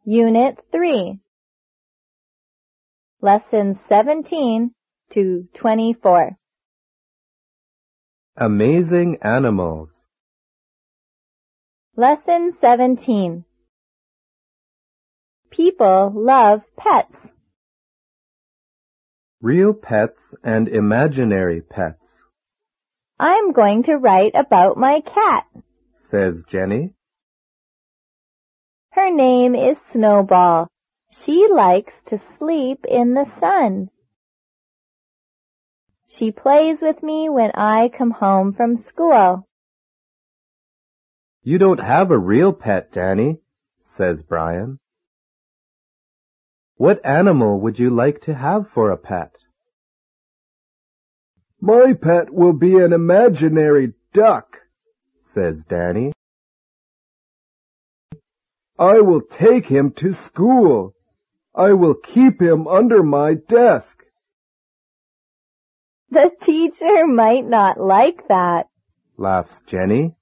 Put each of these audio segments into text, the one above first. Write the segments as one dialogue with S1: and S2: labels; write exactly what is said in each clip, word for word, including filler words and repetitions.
S1: Unit three. Lessons seventeen to twenty-four.
S2: Amazing animals.
S1: Lesson seventeen. People love pets.
S2: Real pets and imaginary pets,
S1: I'm going to write about my cat.
S2: says Jenny.
S1: Her name is Snowball. She likes to sleep in the sun. She plays with me when I come home from school.
S2: You don't have a real pet, Danny, says Brian. What animal would you like to have for a pet? My pet will be an imaginary duck, says Danny. I will take him to school. I will keep him under my desk.
S1: The teacher might not like that.
S2: Laughs Jenny.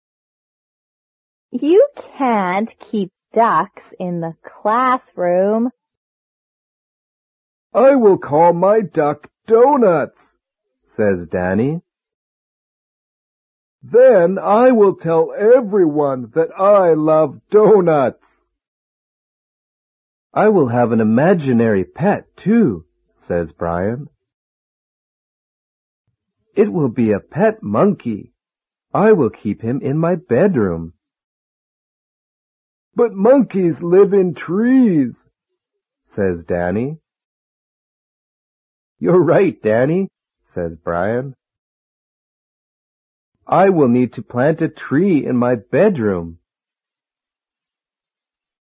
S1: You can't keep ducks in the classroom.
S2: I will call my duck Donuts, says Danny. Then I will tell everyone that I love donuts. I will have an imaginary pet, too, says Brian. It will be a pet monkey. I will keep him in my bedroom. But monkeys live in trees, says Danny. You're right, Danny, says Brian. I will need to plant a tree in my bedroom.